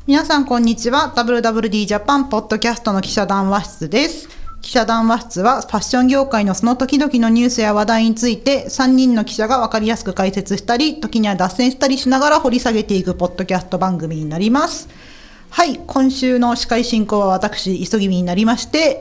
皆さんこんにちは。 WWD ジャパンポッドキャストの記者談話室です。記者談話室はファッション業界のその時々のニュースや話題について3人の記者が分かりやすく解説したり、時には脱線したりしながら掘り下げていくポッドキャスト番組になります。はい、今週の司会進行は私磯君になりまして、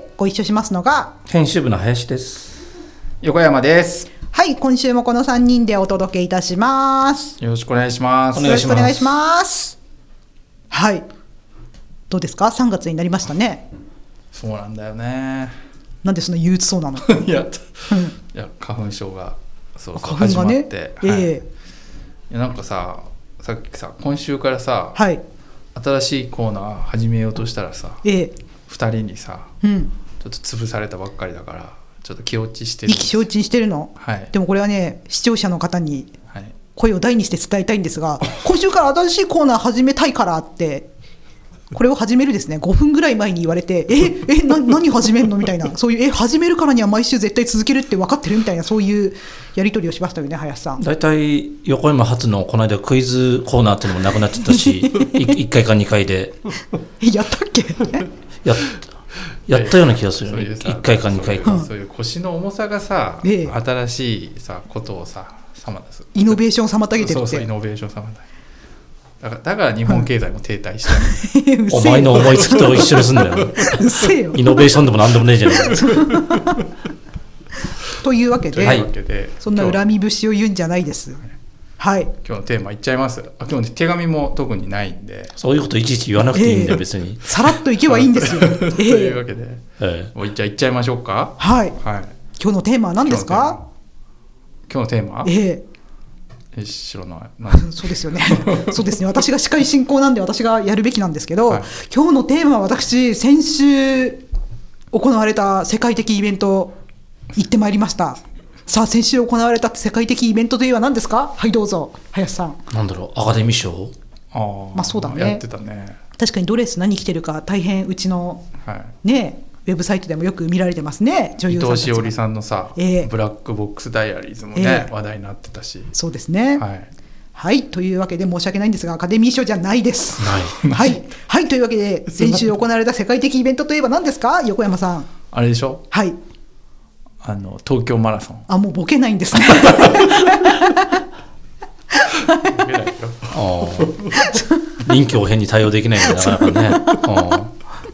ご一緒しますのが編集部の林です。 横山です。 はい、今週もこの3人でお届けいたします。 よろしくお願いします。 よろしくお願いします。はい、どうですか、3月になりましたね。 そうなんだよね。 なんでそんな憂鬱そうなのいや花粉症がそうそう花粉がね、 始まって、いやなんかさっきさ今週からさ、 はい、 新しいコーナー始めようとしたらさ、2人にさ、ちょっと潰されたばっかりだからちょっと気落ちしてる。 意気消沈してるの、はい、でもこれはね、視聴者の方に声を大にして伝えたいんですが、今週から新しいコーナー始めたいからってこれを始めるですね5分ぐらい前に言われて、何始めんのみたいな、そういう始めるからには毎週絶対続けるって分かってるみたいな、そういうやり取りをしましたよね、林さん。 だいたい横山初のこの間クイズコーナーっていうのもなくなっちゃったし1回か2回でやったっけやったような気がする、1回か2回か、 そういう腰の重さがさ、新しいさことをさイノベーション妨げてるって。 そうイノベーション妨げだから日本経済も停滞しちゃう、 お前の思いつきと一緒にすんだようせえよイノベーションでもなんでもねえじゃねえかというわけで、そんな恨み節を言うんじゃないです。はい、 今日のテーマいっちゃいます。今日手紙も特にないんで、 そういうこといちいち言わなくていいんだよ、別にさらっといけばいいんですよというわけで、もういっちゃいましょうか。 はい、今日のテーマは何ですか。 今日のテーマ、知らない。 そうですよねそうですね、私が司会進行なんで私がやるべきなんですけど、今日のテーマは私先週行われた世界的イベント行ってまいりました。さあ、先週行われた世界的イベントといえば何ですか。はい、どうぞ林さん。 なんだろう、アカデミー賞。 まあそうだね、 やってたね。 確かにドレス何着てるか大変うちの、ねウェブサイトでもよく見られてますね、女優さんたちが。伊藤詩織さんのさ、ブラックボックスダイアリーズもね、話題になってたし。 そうですね、はい、というわけで申し訳ないんですが、アカデミー賞じゃないです。はい、というわけで先週行われた世界的イベントといえば何ですか、横山さん。 あれでしょ。 はい、 東京マラソン。 もうボケないんですね臨機応変に対応できないのでなかなかね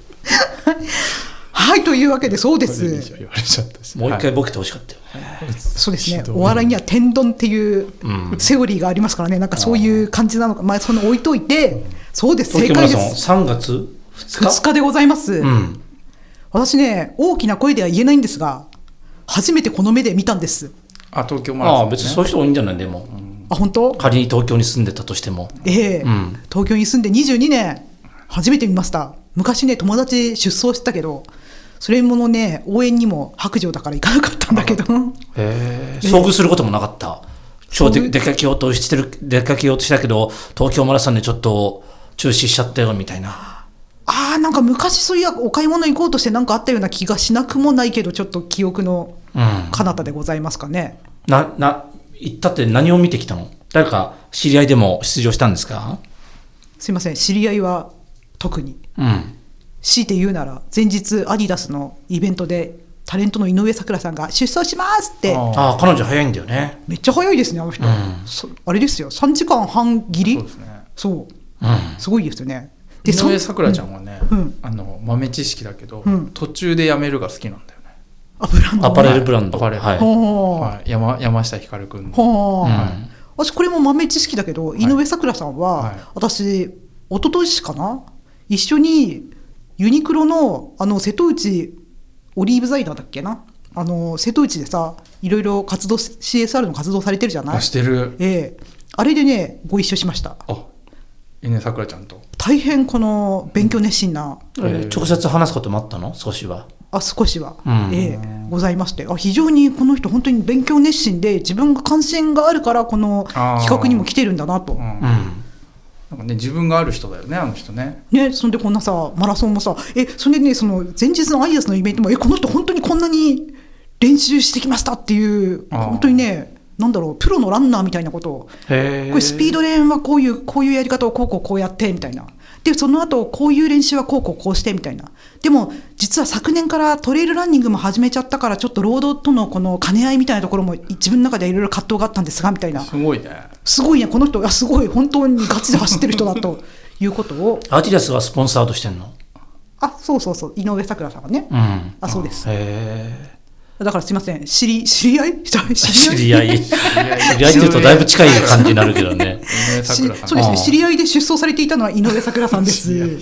はい、というわけでそうです。 もう一回ボケてほしかったよね。 そうですね、お笑いには天丼っていうセオリーがありますからね、なんかそういう感じなのか、その置いといて、そうです、正解です。 3月 2日でございます。私ね、大きな声では言えないんですが、初めてこの目で見たんです。 東京マラソン、 別にそういう人多いんじゃない。でも、 本当？ 仮に東京に住んでたとしても、 東京に住んで22年初めて見ました。昔ね、友達出走してたけど、それものね、応援にも白状だから行かなかったんだけど遭遇することもなかった。出かけようとしたけど、東京マラソンでちょっと中止しちゃったよみたいな。 なんか昔そういうお買い物行こうとしてなんかあったような気がしなくもないけど、ちょっと記憶の彼方でございますかね。 行ったって何を見てきたの？誰か知り合いでも出場したんですか？ すいません、知り合いは特に、強いて言うなら前日アディダスのイベントでタレントの井上咲楽さんが出走しますって。 彼女早いんだよね。 めっちゃ早いですね、あの人。あれですよ、3時間半切り。そう、すごいですよね。 井上咲楽ちゃんはね、豆知識だけど、途中で辞めるが好きなんだよね。 アパレルブランド、 山下ひかるくんの。 私これも豆知識だけど、井上咲楽さんは、私一昨年かな、一緒にユニクロの瀬戸内オリーブ財団だっけな、瀬戸内でさ、いろいろ活動 CSR の活動されてるじゃない。 してる。 あれでね、ご一緒しました。 井上咲楽ちゃんと大変この勉強熱心な、 直接話すこともあったの？少しはございまして、非常にこの人本当に勉強熱心で、自分が関心があるからこの企画にも来てるんだなと。 なんかね、自分がある人だよね、あの人ね。 そんでこんなさ、マラソンもさ、それでね、その前日のアイアスのイベントも、この人本当にこんなに練習してきましたっていう、本当にね、なんだろう、プロのランナーみたいなことを、これスピードレーンはこういうやり方をこうやってみたいな。 でその後こういう練習はこうしてみたいな。でも実は昨年からトレイルランニングも始めちゃったから、ちょっとロードとのこの兼ね合いみたいなところも自分の中でいろいろ葛藤があったんですがみたいな。 すごいね。 すごいね、この人すごい本当にガチで走ってる人だということを。 アディダスがスポンサードしてんの？ そう井上咲楽さんがね、そうです。だからすいません、知り合い知り合いって言うとだいぶ近い感じになるけどね。 そうですね、知り合いで出走されていたのは井上咲楽さんです。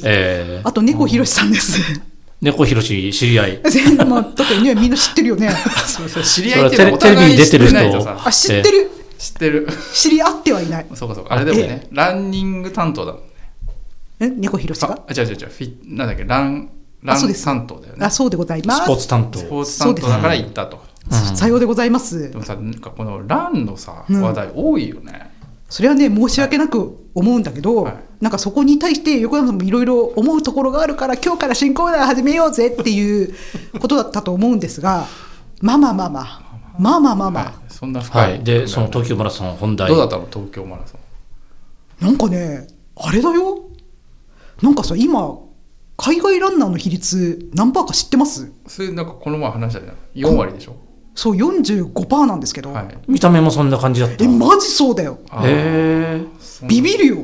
あと猫ひろしさんです。 猫ひろし知り合い。 だってね、みんな知ってるよね。 知り合いっていうのはおテレビに出てる人。 知ってる。知り合ってはいない。 そうか。あれでもね、ランニング担当だもんね。 猫ひろしが。 違う。なんだっけ、ラン担当だよね。 そうでございます。 スポーツ担当だから行ったと。 さようでございます。 でもさ、なんかこのランのさ、話題多いよね。 それはね、申し訳なく思うんだけど、なんかそこに対して横山さんもいろいろ思うところがあるから、今日から新コーナー始めようぜっていうことだったと思うんですが、まあ、 そんな深い。 で、その東京マラソン本題どうだったの？東京マラソン。 なんかね、あれだよ。なんかさ、今海外ランナーの比率何パーか知ってます？ それなんかこの前話したじゃん。4割でしょ。 そう 45% なんですけど、 見た目もそんな感じだった。 マジそうだよ。ビビるよ。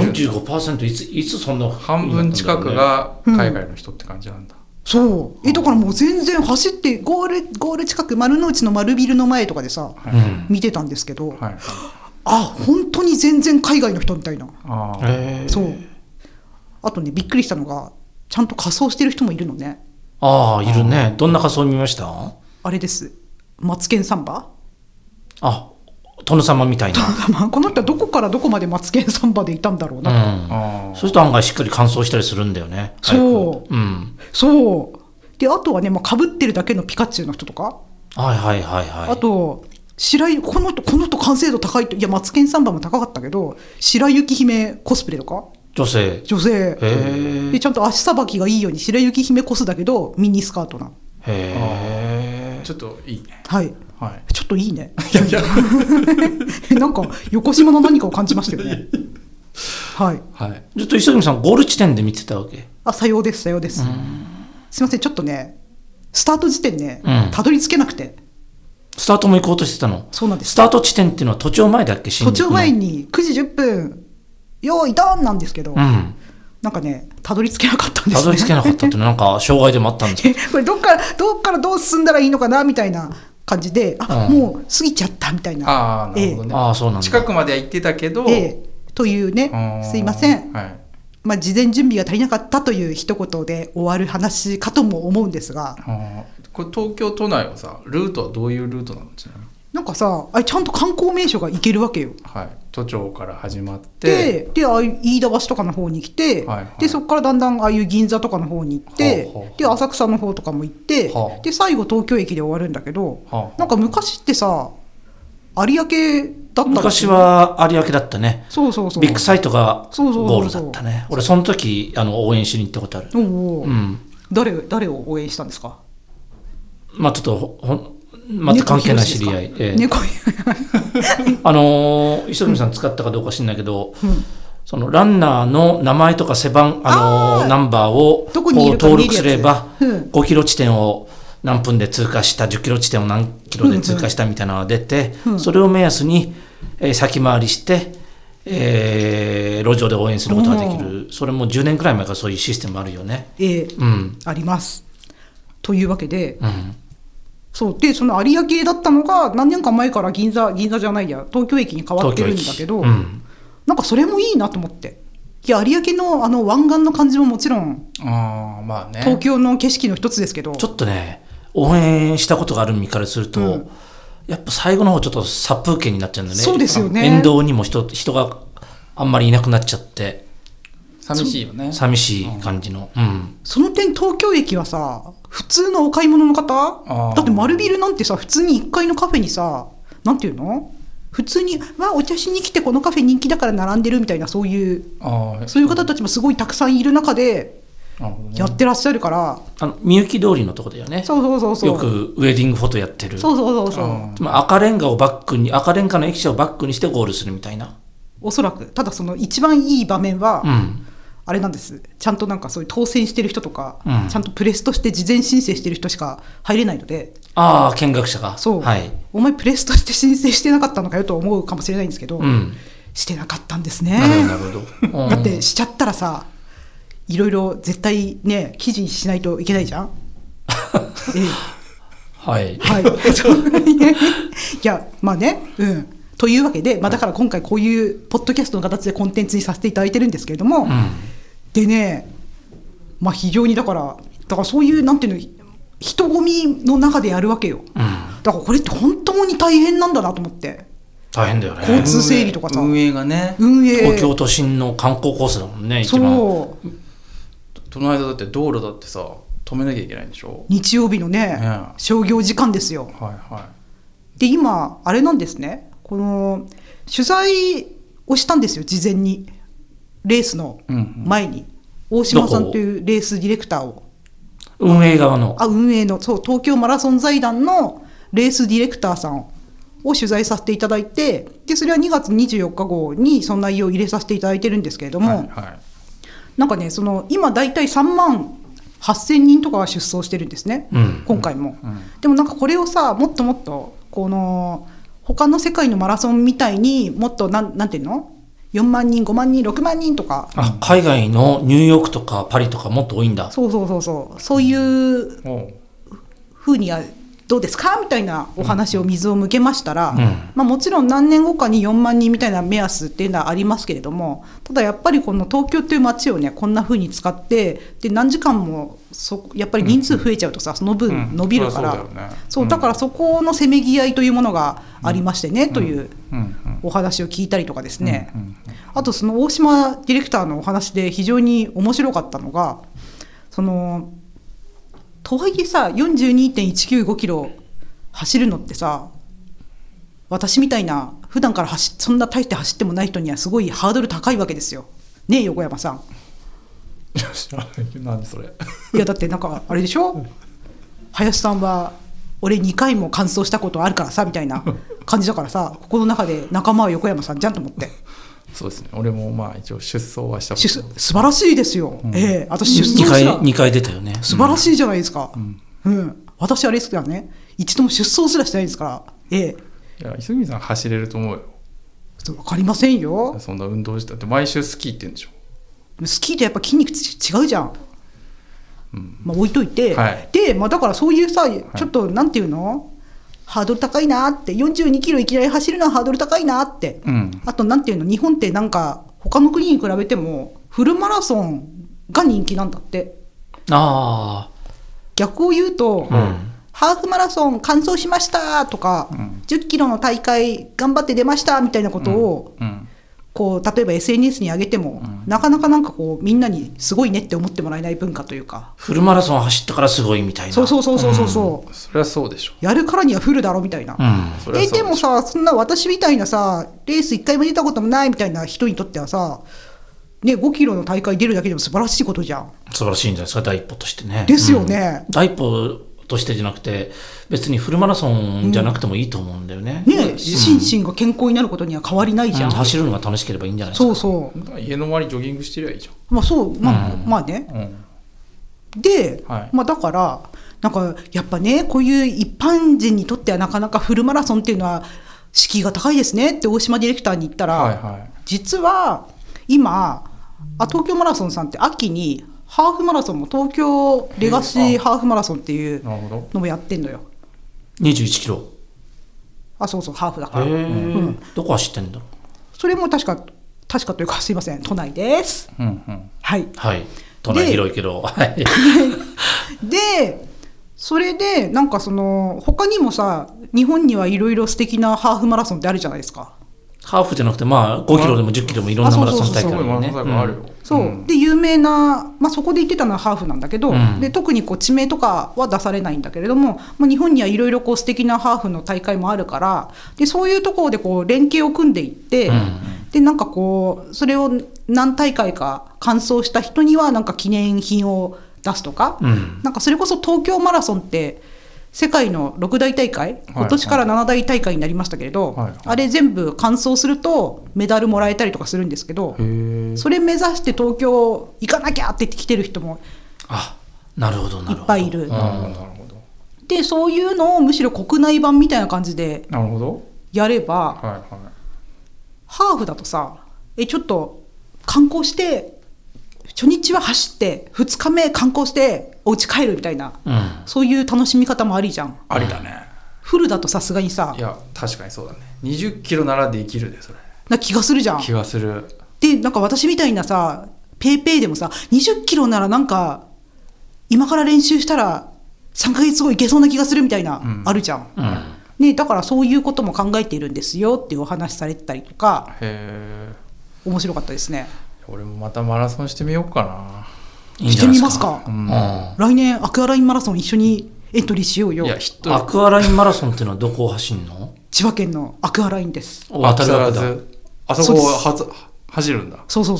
45% いつそんな半分近くが海外の人って感じなんだ。 そうだからもう全然走ってゴール近く丸の内の丸ビルの前とかでさ、見てたんですけど、本当に全然海外の人みたいな。そう。あとね、びっくりしたのがちゃんと仮装してる人もいるのね。 いるね。どんな仮装見ました？ あれです、マツケンサンバ。 殿様みたいな。 この人はどこからどこまでマツケンサンバでいたんだろうな。 そうすると案外しっかり乾燥したりするんだよね。 そうで、あとはね、かぶってるだけのピカチュウの人とか。あとこの人完成度高いと。いや、マツケンサンバも高かったけど、白雪姫コスプレとか。女性で、ちゃんと足さばきがいいように白雪姫コスだけどミニスカートな。 ちょっといいね。 ちょっといいね。なんか横島の何かを感じましたよね。 ずっと磯君さんゴール地点で見てたわけ？ さようです。すいません、ちょっとね、スタート時点ね、たどり着けなくて。 スタートも行こうとしてたの？ そうなんです。 スタート地点っていうのは都庁前だっけ？ 都庁前に9時10分よーいドンなんですけど、なんかね、たどり着けなかったんですね。 たどり着けなかったってなんか障害でもあったんですか？ これどっからどう進んだらいいのかなみたいな感じで、もう過ぎちゃったみたいな。 なるほどね。そうなんだ。近くまでは行ってたけど、 というね、すいません。事前準備が足りなかったという一言で終わる話かとも思うんですが、 これ東京都内はさ、ルートはどういうルートなの？ なんかさ、ちゃんと観光名所が行けるわけよ。 都庁から始まって、 でああいう飯田橋とかの方に来て、でそこからだんだんああいう銀座とかの方に行って、で浅草の方とかも行って、で最後東京駅で終わるんだけど、なんか昔ってさ、有明だったら、 昔は有明だったね。 そうビッグサイトがゴールだったね。俺その時応援しに行ったことある。 誰を応援したんですか？ ちょっとまた関係ない知り合い。磯富さん使ったかどうか知んないけど、そのランナーの名前とかナンバーを登録すれば、5キロ地点を何分で通過した、10キロ地点を何キロで通過したみたいなのが出て、それを目安に先回りして、路上で応援することができる。それも10年くらい前からそういうシステムあるよね。 あります。というわけで、でその有明だったのが何年か前から銀座じゃないや、東京駅に変わってるんだけど、なんかそれもいいなと思って。いや、有明の湾岸の感じももちろん、東京の景色の一つですけど、 ちょっとね、応援したことがある身からすると、やっぱ最後の方ちょっと殺風景になっちゃうんだね。 そうですよね。 沿道にも人があんまりいなくなっちゃって、 寂しいよね。 寂しい感じの、 その点東京駅はさ、普通のお買い物の方だって丸ビルなんてさ、普通に1階のカフェにさ、なんていうの、普通にお茶しに来てこのカフェ人気だから並んでるみたいな、そういう方たちもすごいたくさんいる中でやってらっしゃるから、 みゆき通りのとこだよね。そうよくウェディングフォトやってる。赤レンガの駅舎をバックにしてゴールするみたいな。 おそらくただその一番いい場面は、 あれなんです。ちゃんとなんかそういう当選してる人とか、ちゃんとプレスとして事前申請してる人しか入れないので。 ああ、見学者が。 そう、 はい、 お前プレスとして申請してなかったのかよと思うかもしれないんですけど、してなかったんですね。 なるほど。 だってしちゃったらさ、いろいろ絶対ね記事にしないといけないじゃん。 はいはいいやまあね、というわけで、だから今回こういうポッドキャストの形でコンテンツにさせていただいてるんですけれども、でね、非常にだからそういうなんていうの、人混みの中でやるわけよ、だからこれって本当に大変なんだなと思って。 大変だよね。 交通整理とかさ、 運営がね、 東京都心の観光コースだもんね。一番そう、 この間だって道路だってさ止めなきゃいけないんでしょ。 日曜日のね、商業時間ですよ。で今あれなんですね、この取材をしたんですよ、事前にレースの前に、大島さんというレースディレクターを、 運営側の運営の、そう東京マラソン財団のレースディレクターさんを取材させていただいて、でそれは2月24日号にその内容を入れさせていただいてるんですけれども、なんかね、その今だいたい3万8000人とかが出走してるんですね、今回も、でもなんかこれをさ、もっともっとこの他の世界のマラソンみたいにもっとなんていうの、4万人5万人6万人とか、 海外のニューヨークとかパリとかもっと多いんだ。 そういうふうにはどうですかみたいなお話を水を向けましたら、もちろん何年後かに4万人みたいな目安っていうのはありますけれども、ただやっぱりこの東京という街をねこんな風に使って、で何時間もやっぱり人数増えちゃうとさ、その分伸びるから、だからそこのせめぎ合いというものがありましてね、というお話を聞いたりとかですね、あとその大島ディレクターのお話で非常に面白かったのが、そのとはいえさ 42.195 キロ走るのってさ、私みたいな普段からそんな大して走ってもない人にはすごいハードル高いわけですよねえ、横山さん。 何それ。 いやだってなんかあれでしょ、林さんは俺2回も完走したことあるからさみたいな感じだからさ、ここの中で仲間は横山さんじゃんと思って。 そうですね、俺も一応出走はしたこと素晴らしいですよ、私出走した 2回出たよね。 素晴らしいじゃないですか、私あれですからね、一度も出走すらしてないですから。 いや磯君さん走れると思うよ。 分かりませんよ、 そんな運動したって毎週スキーって言うんでしょ。 スキーってやっぱ筋肉違うじゃん、置いといて、で、だからそういうさ、ちょっとなんていうの、ハードル高いなって、42キロいきなり走るのはハードル高いなって、あとなんていうの、日本ってなんか他の国に比べてもフルマラソンが人気なんだって。逆を言うと、ハーフマラソン完走しましたとか、10キロの大会頑張って出ましたみたいなことを、こう例えば SNS に上げても、なかなかなんかこうみんなにすごいねって思ってもらえない文化というか、 フルマラソン走ったからすごいみたいな。 そう、 それはそうでしょ、 やるからにはフルだろみたいな、でもさ、そんな私みたいなさ、レース1回も出たこともないみたいな人にとってはさ、ね、5キロの大会出るだけでも素晴らしいことじゃん。素晴らしいんじゃないですか、第一歩としてね。 ですよね、 第一歩としてじゃなくて、別にフルマラソンじゃなくてもいいと思うんだよね。心身が健康になることには変わりないじゃん。走るのが楽しければいいんじゃないですか。 家の周りジョギングしてりゃいいじゃん。 まあね、で、だからなんかやっぱね、こういう一般人にとってはなかなかフルマラソンっていうのは敷居が高いですねって大島ディレクターに言ったら、実は今東京マラソンさんって秋にハーフマラソンも、東京レガシーハーフマラソンっていうのもやってんのよ。 21キロ。 そうハーフだから。 どこ走ってんだろう。 それも確かというか、すいません、都内です。はい。 都内広いけど。 で、それでなんかその他にもさ、日本にはいろいろ素敵なハーフマラソンってあるじゃないですか。 ハーフじゃなくて、5キロでも10キロでもいろんなマラソン大会があるよね。 で有名な、そこで言ってたのはハーフなんだけど、で特にこう地名とかは出されないんだけれども、日本にはいろいろ素敵なハーフの大会もあるから、でそういうところでこう連携を組んでいって、でなんかこうそれを何大会か完走した人にはなんか記念品を出すとか、なんかそれこそ東京マラソンって世界の6大大会、今年から7大大会になりましたけれど、あれ全部完走するとメダルもらえたりとかするんですけど、それ目指して東京行かなきゃって言って来てる人もなるほどいっぱいいる。でそういうのをむしろ国内版みたいな感じでやれば、ハーフだとさ、ちょっと観光して初日は走って2日目観光してお家帰るみたいな、そういう楽しみ方もありじゃん。 ありだね。 フルだとさすがにさ、 いや確かにそうだね。20キロならできるでそれな気がするじゃん。 気がする。 でなんか私みたいなさペイペイでもさ20キロならなんか今から練習したら3ヶ月後いけそうな気がするみたいな、あるじゃん、ね、だからそういうことも考えているんですよっていうお話されてたりとか、面白かったですね。 俺もまたマラソンしてみようかな。してみますか。来年アクアラインマラソン一緒にエントリーしようよ。 いやアクアラインマラソンっていうのはどこを走るの？ 千葉県のアクアラインです。 あそこを走るんだ。 そう。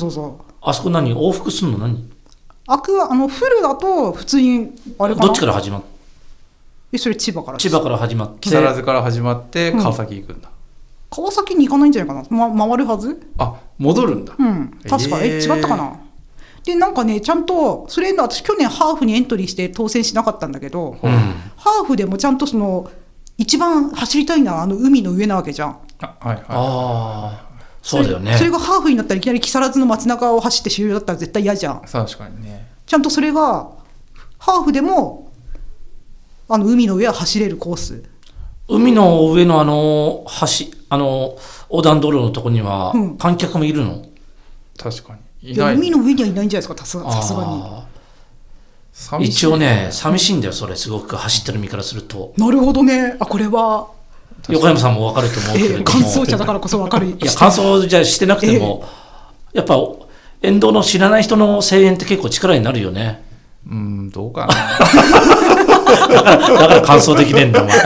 あそこ何往復するの？何？ フルだと普通にあれかな。 どっちから始まっそれ千葉からです。 千葉から始まって木更津から始まって川崎行くんだ。 川崎に行かないんじゃないかな、回るはず。 戻るんだ。 確か違ったかな。でなんかねちゃんとそれの私去年ハーフにエントリーして当選しなかったんだけど、ハーフでもちゃんとその一番走りたいのは海の上なわけじゃん。 そうだよね。 それがハーフになったらいきなり木更津の街中を走って終了だったら絶対嫌じゃん。 確かにね。 ちゃんとそれがハーフでも海の上は走れるコース。 海の上の横断道路のとこには観客もいるの？ 確かにいない。 海の上にはいないんじゃないですか、さすがに。 一応ね寂しいんだよそれ、すごく走ってる身からすると。 なるほどね。これは横山さんも分かると思うけれども、 乾燥車だからこそ分かる。 いや乾燥じゃしてなくても、やっぱ沿道の知らない人の声援って結構力になるよね。 どうかな。 だから乾燥できねえんだお前。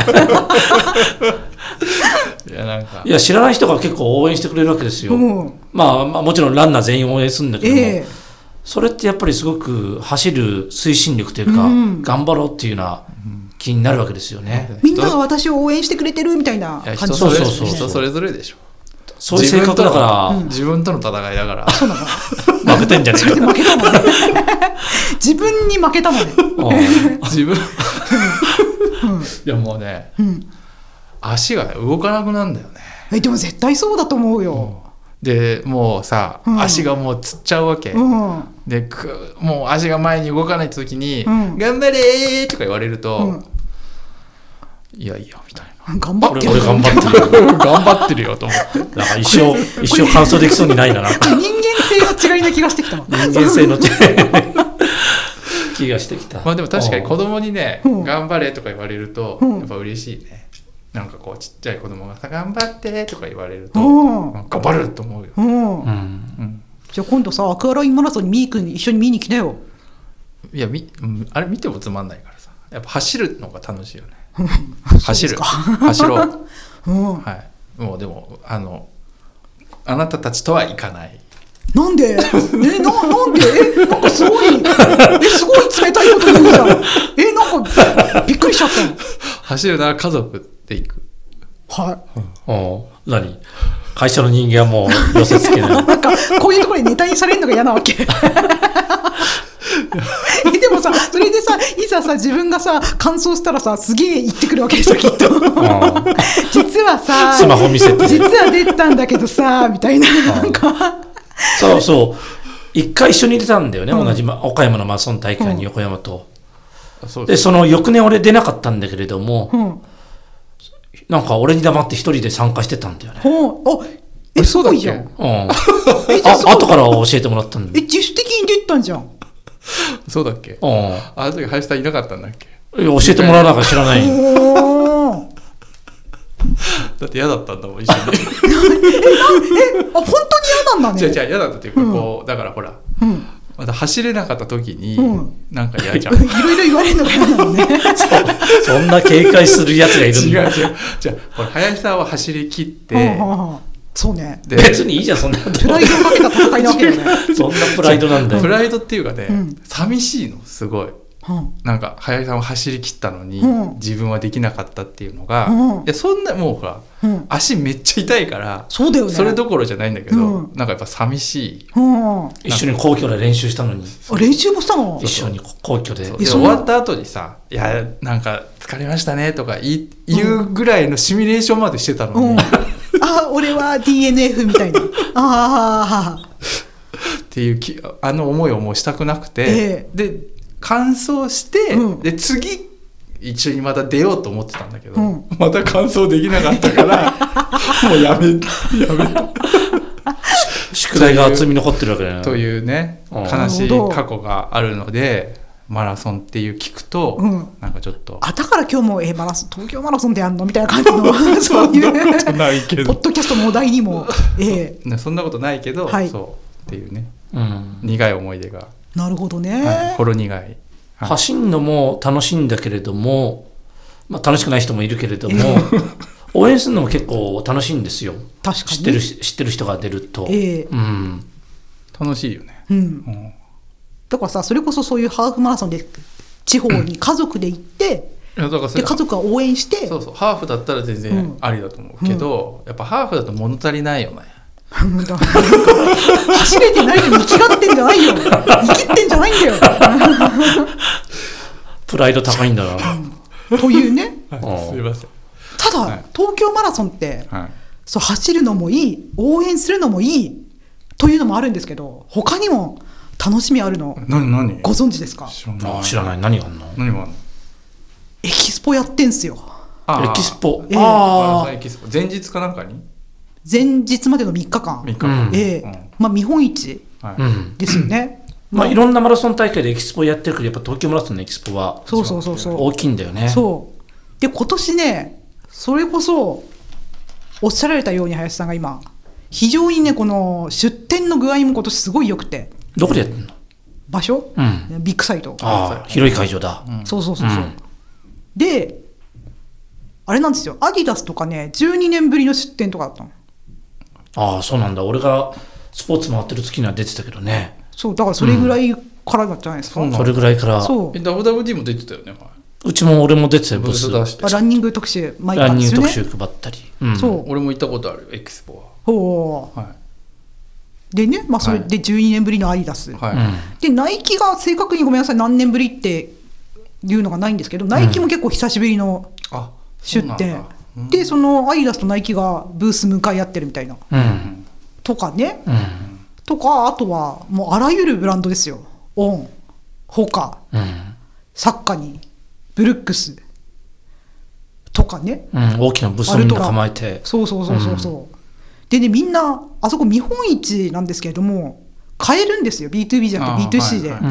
いや知らない人が結構応援してくれるわけですよ。まあもちろんランナー全員応援するんだけども、それってやっぱりすごく走る推進力というか、頑張ろうっていうような気になるわけですよね。 みんなが私を応援してくれてるみたいな感じ。 人それぞれでしょ。 そういう性格だから、 自分との戦いだから。 そうなの。 負けてんじゃねえか。 負けたもんね。自分に負けたもんね。 自分。いやもうね、足が動かなくなるんだよね。 でも絶対そうだと思うよ。 でもうさ、足がもうつっちゃうわけ。でもう足が前に動かない時に、頑張れーとか言われると、いやいやみたいな。 頑張ってる。 俺頑張ってるよ。 頑張ってるよと思って。 だから一生完走できそうにないな。 人間性の違いな気がしてきた。 人間性の違い気がしてきた。 まあでも確かに子供にね、頑張れとか言われるとやっぱ嬉しいね。なんかこうちっちゃい子供がさ頑張ってとか言われると頑張ると思うよ。 じゃあ今度さアクアラインマラソンにミー君一緒に見に来なよ。 いやあれ見てもつまんないからさ、やっぱ走るのが楽しいよね。走ろう。はい。もうでもあなたたちとは行かない。 なんで？なんで？なんかすごい冷たいこと言うじゃん。なんかびっくりしちゃったの。 走るなら家族で行く。 何？会社の人間はもう寄せつけない。 なんかこういうところにネタにされるのが嫌なわけ。でもさそれでさいざさ自分がさ完走したらさすげえ言ってくるわけでしょきっと。実はさスマホ見せて実は出たんだけどさみたいな。なんかそう一回一緒に出たんだよね、同じ岡山のマラソン大会に横山と。でその翌年俺出なかったんだけれども、なんか俺に黙って一人で参加してたんだよね。 そうだっけ？ 後から教えてもらったんだ。 自主的に出たんじゃん。 そうだっけ？あの時林さんいなかったんだっけ？ 教えてもらわなきゃ知らない。 だって嫌だったんだもん一緒に。 本当に嫌なんだね。 違う嫌だったっていうか、こうだからほら、また走れなかった時になんか嫌じゃん。 いろいろ言われるのが嫌なのね。 そんな警戒するやつがいるんだ。 違うこれ林さんは走り切ってそうね。 別にいいじゃんそんな。 プライドをかけた戦いなわけよね。 そんなプライドなんだよ。 プライドっていうかね、寂しいのすごい。 なんか林さんは走り切ったのに、自分はできなかったっていうのが、いやそんなもうほら、足めっちゃ痛いから、 そうだよね、 それどころじゃないんだけど、なんかやっぱ寂しい、 一緒に皇居で練習したのに。 練習もしたの？ 一緒に皇居で。 終わった後にさ、いやなんか疲れましたねとか言うぐらいのシミュレーションまでしてたのに、 俺は DNF みたいなっていう思いをもうしたくなくて、で完走して、で次一緒にまた出ようと思ってたんだけど、また完走できなかったからもうやめた宿題が厚み残ってるわけだよというね、悲しい過去があるので、マラソンっていう聞くと、なんかちょっとだから今日も東京マラソンでやんのみたいな感じのそういうそんなことないけどポッドキャストのお題にも、 そんなことないけど、そうっていうね、苦い思い出が。 なるほどね、 ほろ苦い。 走るのも楽しいんだけれども、楽しくない人もいるけれども、応援するのも結構楽しいんですよ。 確かに知ってる人が出ると、 楽しいよね。 だからさ、それこそそういうハーフマラソンで地方に家族で行って、で家族が応援して、 そうハーフだったら全然ありだと思うけど、やっぱハーフだと物足りないよね。 走れてないのに生きがってんじゃないよ、生きってんじゃないんだよプライド高いんだな、 というね。 すいません。 ただ、東京マラソンって、そう走るのもいい、応援するのもいいというのもあるんですけど、他にも楽しみあるの何ご存知ですか？ 知らない。何があるの？ エキスポやってんすよ。 エキスポ。 エキスポ前日かなんかに？ 前日までの3日間。見本市ですよね。 いろんなマラソン大会でエキスポやってるけど、やっぱ東京マラソンのエキスポは大きいんだよね。 そうで、今年ね、それこそおっしゃられたように林さんが今非常にね、この出店の具合も今年すごい良くて。 どこでやってんの？ 場所、ビッグサイト。 広い会場だ。 そうで、あれなんですよ、アディダスとかね、12年ぶりの出店とかだったの。そうなんだ。俺がスポーツ回ってる時には出てたけどね。 そうだからそれぐらいからじゃないですか。 それぐらいから。 WWD も出てたよね。 うちも俺も出てたよ、ブース。 ランニング特集毎回ですよね。ランニング特集配ったり。 俺も行ったことある、エキスポは。 でね、それで12年ぶりのアディダス、でナイキが正確にごめんなさい何年ぶりっていうのがないんですけど、ナイキも結構久しぶりの出店、でそのアディダスとナイキがブース向かい合ってるみたいな、とかね、とか、あとはもうあらゆるブランドですよ。オン、ホカ、サッカニー、ブルックスとかね、 大きなブースをみんな構えて、 そうでね、みんなあそこ見本市なんですけれども買えるんですよ、 B2B じゃなくて B2C で。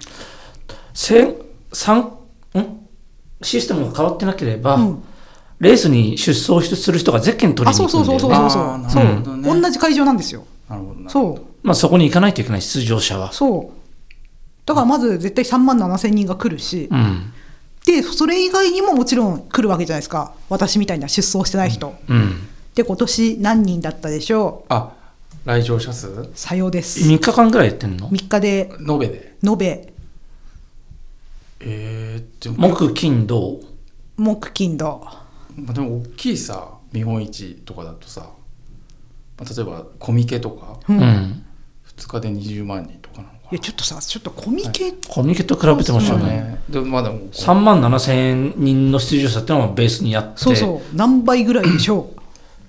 システムが変わってなければ、レースに出走する人がゼッケン取りに行くんだよね。 同じ会場なんですよ。 そこに行かないといけない、出場者は。 だからまず絶対3万7千人が来るし、でそれ以外にももちろん来るわけじゃないですか、私みたいな出走してない人、で今年何人だったでしょう？ 来場者数？ さようです。 3日間ぐらいやってんの ？3日で延べ木金土でも大きいさ見本市とかだとさ、例えばコミケとか、2日で20万人とかなのかな。 いやちょっとコミケと比べてもしょうがない。でも3万7千人の出場者ってのはベースにあって、 何倍ぐらいでしょう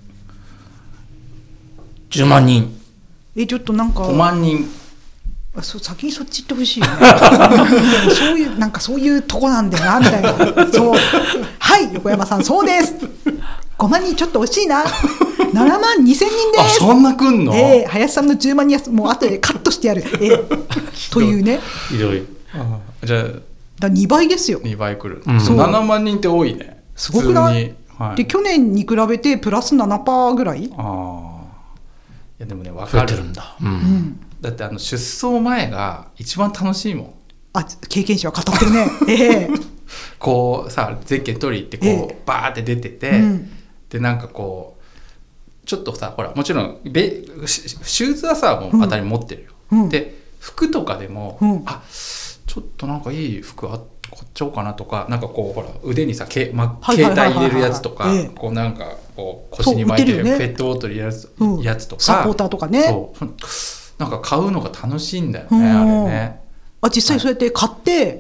？10万人。 ちょっとなんか 5万人。 先にそっち行ってほしいよねそういうとこなんだよなみたいな。はい横山さん、そうです。5万人ちょっと惜しいな。7万2千人です。 そんな来んの？ 林さんの10万人はもう後でカットしてやる。というね。 ひどい。 じゃあ 2倍ですよ。 2倍来る。7万人って多いね。 すごくない？で去年に比べてプラス 7% ぐらい。 いやでもね、分かるんだ。だって出走前が一番楽しいもん。 経験者は語ってるね。 こうさ、ゼッケン取りってこう、バーって出てて、でなんかこうちょっとさ、ほらもちろんシューズはさもう当たり持ってるよ。で服とかでも、ちょっとなんかいい服あっこっちょうかなとか、なんかこうほら腕にさ携帯入れるやつとか、こうなんかこう腰に巻いてるペットボトル入れるやつとか、 サポーターとかね、 そうなんか買うのが楽しいんだよね、あれね。 実際そうやって買って、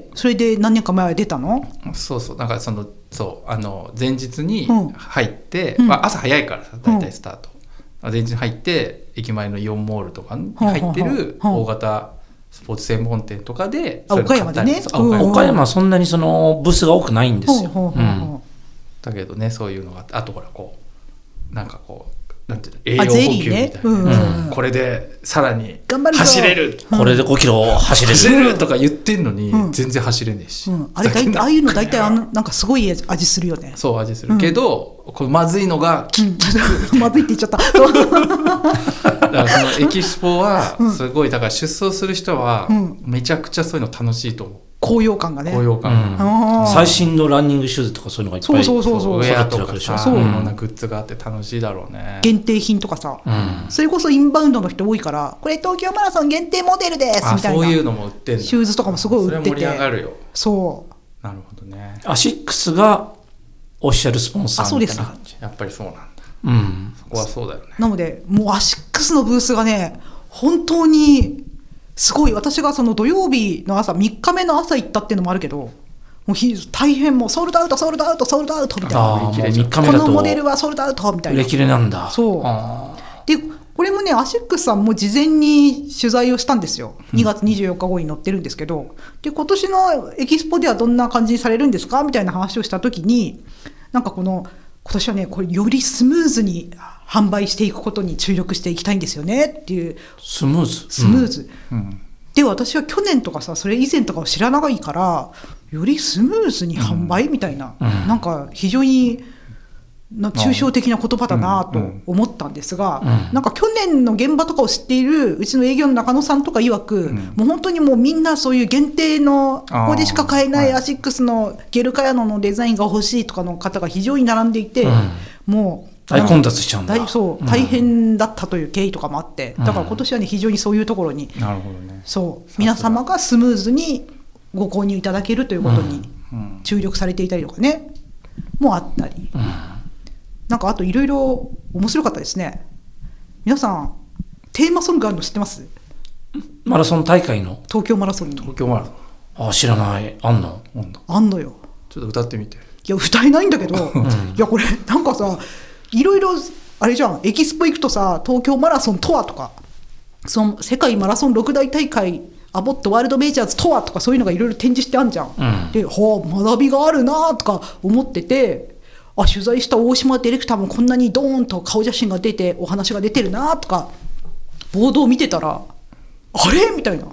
それで何年か前は出たの？ そうなんか前日に入って、朝早いからさ大体スタート、前日に入って駅前のイオンモールとかに入ってる大型スポーツ専門店とかで岡山でね、 岡山はそんなにそのブースが多くないんですよ。 だけどね、そういうのがあとほらこうなんかこうなんていうの、栄養補給みたいな、これでさらに走れる、 これで5キロ走れるとか言ってんのに全然走れねえし、 ああいうの大体なんかすごい味するよね。 そう味するけど、これまずいのがまずいって言っちゃっただからそのエキスポはすごい、だから出走する人はめちゃくちゃそういうの楽しいと思う。 高揚感がね、 最新のランニングシューズとかそういうのがいっぱいそうウェアとかさ、いろんなグッズがあって楽しいだろうね。 限定品とかさ、それこそインバウンドの人多いから、これ東京マラソン限定モデルですみたいな、 そういうのも売ってんだ。 シューズとかもすごい売ってて、 それ盛り上がるよ。 そうなるほどね。 アシックスがオフィシャルスポンサーみたいな感じ。 やっぱりそうなんだ。そこはそうだよね。 なのでもうアシックスのブースがね本当にすごい。私がその土曜日の朝3日目の朝行ったっていうのもあるけど、もう大変、もうソールドアウトソールドアウトソールドアウトみたいな、このモデルはソールドアウトみたいな、 売れ切れなんだ。 そうで、これもねアシックスさんも事前に取材をしたんですよ。2月24日後に載ってるんですけど、で今年のエキスポではどんな感じにされるんですかみたいな話をした時に、なんか今年はねこれよりスムーズに販売していくことに注力していきたいんですよねっていう。 スムーズ、 で私は去年とかさそれ以前とかを知らないから、よりスムーズに販売みたいな、なんか非常に抽象的な言葉だなと思ったんですが、なんか去年の現場とかを知っているうちの営業の中野さんとか曰く、もう本当にもうみんなそういう限定のここでしか買えないアシックスのゲルカヤノのデザインが欲しいとかの方が非常に並んでいて、もう大混雑しちゃうんだ。 大変だったという経緯とかもあって、だから今年はね非常にそういうところに、 なるほどね、 そう皆様がスムーズにご購入いただけるということに注力されていたりとかね、もあったり、なんかあといろいろ面白かったですね。皆さんテーマソングあるの知ってます？ マラソン大会の東京マラソンに。 東京マラソン、 知らない。あんのよ。 ちょっと歌ってみて。 いや歌えないんだけど、いやこれなんかさいろいろあれじゃん、エキスポ行くとさ東京マラソンとはとか、その世界マラソン6大大会アボットワールドメジャーズとはとか、そういうのがいろいろ展示してあるじゃん、で学びがあるなとか思ってて、取材した大島ディレクターもこんなにドーンと顔写真が出てお話が出てるなとかボードを見てたら、あれみたいな、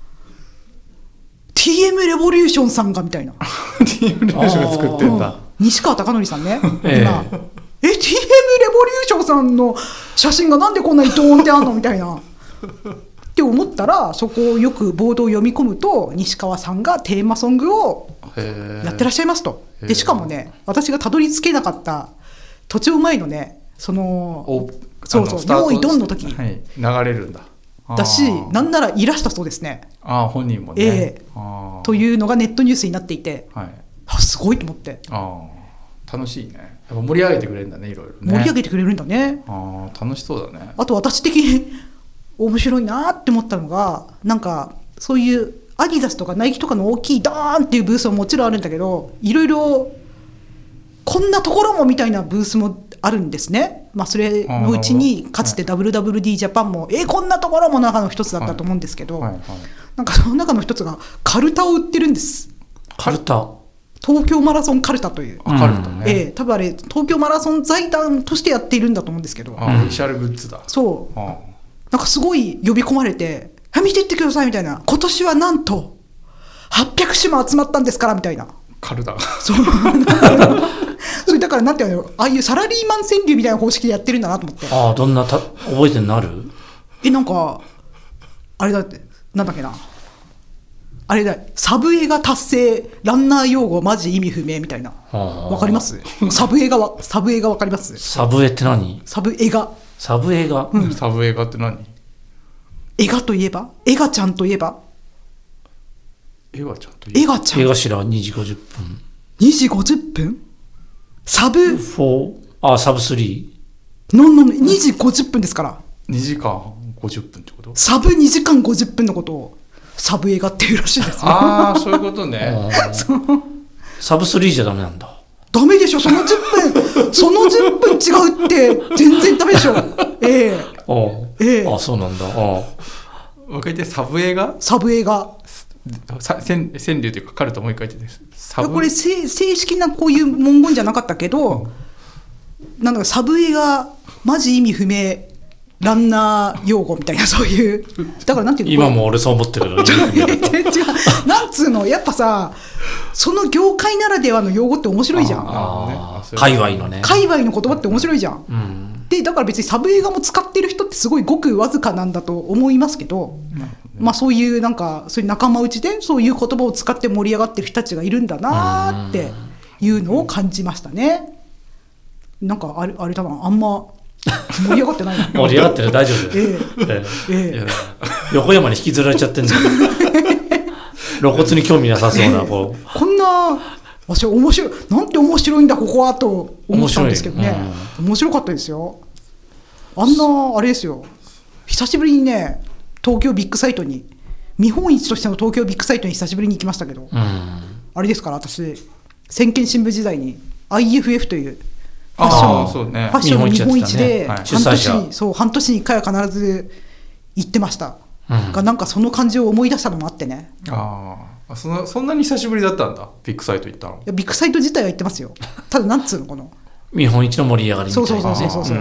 TM レボリューションさんがみたいな TM レボリューションが作ってんだ、 西川貴教さんね、今TM レボリューションさんの写真がなんでこんなにドーンってあんのみたいなって思ったら、そこをよくボードを読み込むと西川さんがテーマソングをやってらっしゃいますと。でしかもね、私がたどり着けなかった途中前のね、その用意ドンの時に、 流れるんだだし、なんならいらしたそうですね。 本人もね、 というのがネットニュースになっていて、すごいと思って。 楽しいね。やっぱ盛り上げてくれるんだね、いろいろね。 盛り上げてくれるんだね。 楽しそうだね。 あと私的に面白いなって思ったのが、なんかそういうアディダスとかナイキとかの大きいドーンっていうブースはもちろんあるんだけど、いろいろこんなところもみたいなブースもあるんですね。それのうちにかつて WWD ジャパンもこんなところも中の一つだったと思うんですけど、なんかその中の一つがカルタを売ってるんです。 カルタ、 東京マラソンカルタという、 カルタね、 多分あれ東京マラソン財団としてやっているんだと思うんですけど、 オフィシャルグッズだ。 そう、なんかすごい呼び込まれて、見てってくださいみたいな、今年はなんと800種も集まったんですからみたいな。 カルタそうそれだからなんていうの、ああいうサラリーマン川柳みたいな方式でやってるんだなと思って。 どんな覚えてるのある？ なんかあれだって、なんだっけな、あれだ、サブ映画達成ランナー用語マジ意味不明みたいな。わかります？サブ映画わかります？ サブエって何？ サブ映画。 サブ映画、 サブ映画って何？ 映画といえば、映画ちゃんといえば、 絵がちゃんと絵がちゃん絵頭2時50分 2時50分サブ 4サブ3 2時50分ですから 2時間50分ってこと？ サブ2時間50分のことをサブ映画っていうらしいですよ。 ああそういうことねサブ3じゃダメなんだ。 ダメでしょ、その10分その10分違うって全然ダメでしょ。 そうなんだ。 もう一回言って、サブ映画川柳というかカルトもう一回言ってこれ正式なこういう文言じゃなかったけど、なんだかサブ映画マジ意味不明ランナー用語みたいな、そういうだからなんていうの、 今も俺そう思ってるけど違うなんつうの、やっぱさその業界ならではの用語って面白いじゃん。 界隈のね、 界隈の言葉って面白いじゃん、でだから別にサブ映画も使ってる人ってすごいごくわずかなんだと思いますけど、まあそういうなんかそういう仲間内でそういう言葉を使って盛り上がってる人たちがいるんだなっていうのを感じましたね。なんかあれだな、あんま盛り上がってないな盛り上がってる、大丈夫だよ、横山に引きずられちゃってんだよ露骨に興味なさそうなこんな私面白い、なんて面白いんだここはと思ったんですけどね、面白かったですよ。あんなあれですよ、久しぶりにね東京ビッグサイトに、見本市としての東京ビッグサイトに久しぶりに行きましたけど、あれですから、私先見新聞時代に IFF というファッションの日本一で半年に1回は必ず行ってました、がなんかその感じを思い出したのもあってね。 そんなに久しぶりだったんだ、ビッグサイト行ったの。 いやビッグサイト自体は行ってますよ。ただなんつうの、この見本市の盛り上がりみたいなね。 そう、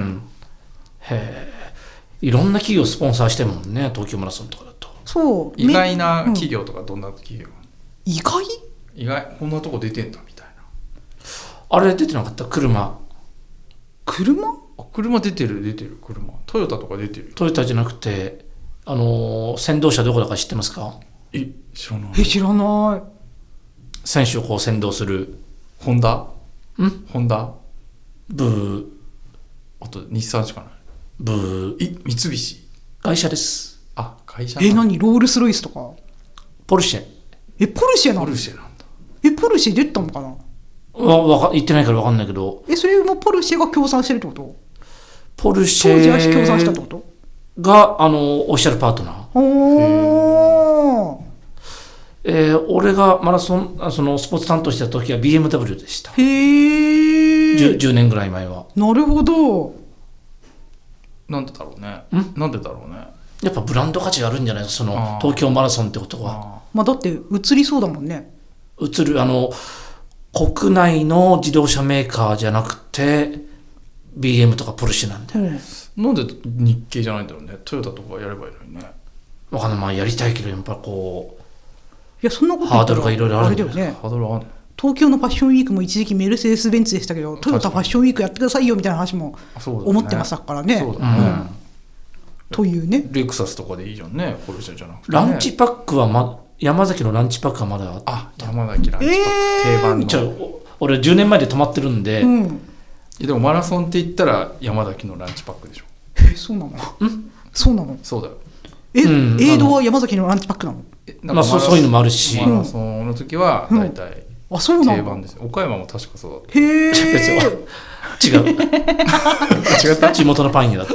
いろんな企業スポンサーしてるもんね、東京マラソンとかだと。 そう意外な企業とか、どんな企業？ 意外こんなとこ出てんだみたいな。 あれ出てなかった？車出てる。車トヨタとか出てる。 トヨタじゃなくて先導車どこだか知ってますか？ 知らない。 知らない。 選手をこう先導するホンダブー、 あと日産しかない。 ブー、 三菱会社です。 会社。 何、ロールスロイスとかポルシェ。 ポルシェなんだ。ポルシェ出たのかな。 言ってないから分かんないけど、 それもポルシェが協賛してるってこと？ ポルシェ当時は協賛したってこと？ がオフィシャルパートナー。俺がマラソンそのスポーツ担当してた時は BMW でした。10年ぐらい前は。 なるほど。 なんでだろうね。 やっぱブランド価値があるんじゃないですか、その東京マラソンってことは。 だって映りそうだもんね。 映る国内の自動車メーカーじゃなくて BM とかポルシェなんだよね。 なんで日系じゃないんだろうね。トヨタとかやればいいのにね。 わかんない、やりたいけどやっぱこう、 いやそんなことハードルがいろいろあるんだよね。 ハードルあるの。 東京のファッションウィークも一時期メルセデス・ベンツでしたけど、トヨタファッションウィークやってくださいよみたいな話も思ってましたからね。というね。 レクサスとかでいいじゃんね、ポルシェじゃなくて、ね。 ランチパックは山崎のランチパックはまだ山崎ランチパック、定番の。 俺10年前で泊まってるんで、 でもマラソンって言ったら山崎のランチパックでしょ。 そうなの？そうなの？ そうだよ。 エイドは山崎のランチパックなの？ そういうのもあるし、 マラソンの時は大体定番ですよ。岡山も確かそうだった。 別は違った地元のパン屋だった。